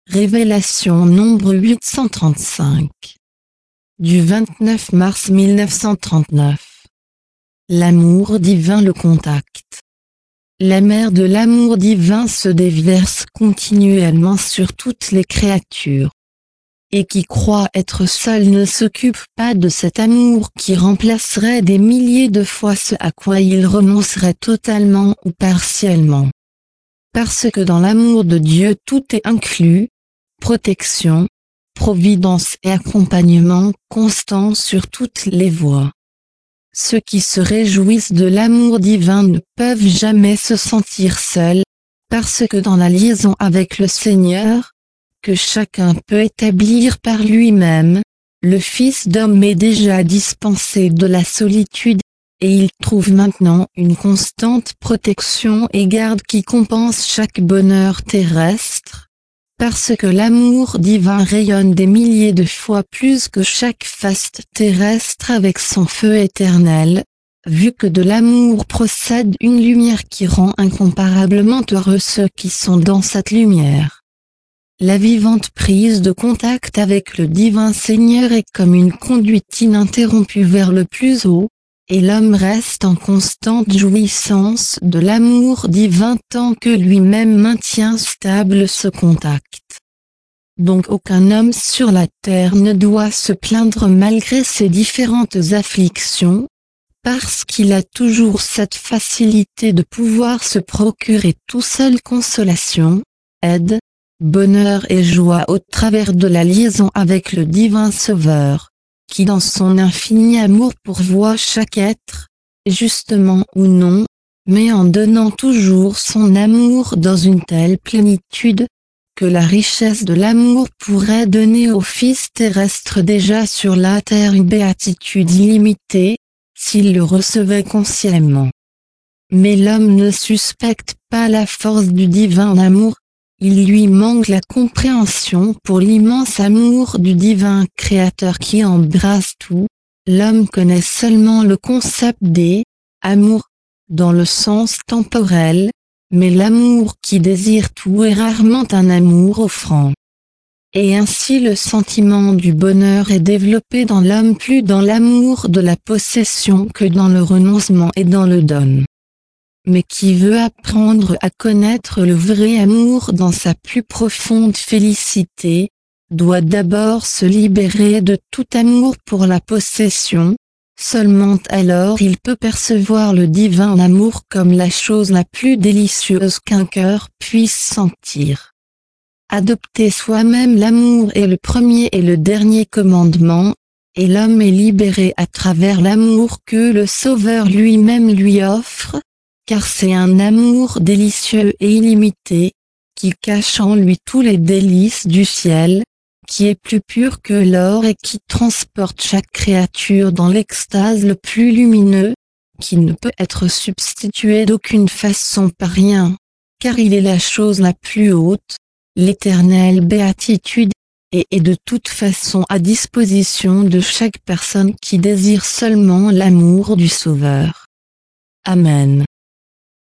Révélation nombre 835. Du 29 mars 1939. L'amour divin, le contact. La mer de l'amour divin se déverse continuellement sur toutes les créatures. Et qui croit être seul ne s'occupe pas de cet amour qui remplacerait des milliers de fois ce à quoi il renoncerait totalement ou partiellement. Parce que dans l'amour de Dieu tout est inclus, protection, providence et accompagnement constant sur toutes les voies. Ceux qui se réjouissent de l'amour divin ne peuvent jamais se sentir seuls, parce que dans la liaison avec le Seigneur, que chacun peut établir par lui-même, le Fils d'homme est déjà dispensé de la solitude, et il trouve maintenant une constante protection et garde qui compense chaque bonheur terrestre, parce que l'amour divin rayonne des milliers de fois plus que chaque faste terrestre avec son feu éternel, vu que de l'amour procède une lumière qui rend incomparablement heureux ceux qui sont dans cette lumière. La vivante prise de contact avec le divin Seigneur est comme une conduite ininterrompue vers le plus haut, et l'homme reste en constante jouissance de l'amour divin tant que lui-même maintient stable ce contact. Donc aucun homme sur la terre ne doit se plaindre malgré ses différentes afflictions, parce qu'il a toujours cette facilité de pouvoir se procurer tout seul consolation, aide, bonheur et joie au travers de la liaison avec le divin Sauveur, qui dans son infini amour pourvoit chaque être, justement ou non, mais en donnant toujours son amour dans une telle plénitude, que la richesse de l'amour pourrait donner au Fils terrestre déjà sur la terre une béatitude illimitée, s'il le recevait consciemment. Mais l'homme ne suspecte pas la force du divin amour, il lui manque la compréhension pour l'immense amour du divin Créateur qui embrasse tout. L'homme connaît seulement le concept des amours, dans le sens temporel, mais l'amour qui désire tout est rarement un amour offrant. Et ainsi le sentiment du bonheur est développé dans l'homme plus dans l'amour de la possession que dans le renoncement et dans le don. Mais qui veut apprendre à connaître le vrai amour dans sa plus profonde félicité, doit d'abord se libérer de tout amour pour la possession, seulement alors il peut percevoir le divin amour comme la chose la plus délicieuse qu'un cœur puisse sentir. Adopter soi-même l'amour est le premier et le dernier commandement, et l'homme est libéré à travers l'amour que le Sauveur lui-même lui offre, car c'est un amour délicieux et illimité, qui cache en lui tous les délices du ciel, qui est plus pur que l'or et qui transporte chaque créature dans l'extase le plus lumineux, qui ne peut être substitué d'aucune façon par rien, car il est la chose la plus haute, l'éternelle béatitude, et est de toute façon à disposition de chaque personne qui désire seulement l'amour du Sauveur. Amen.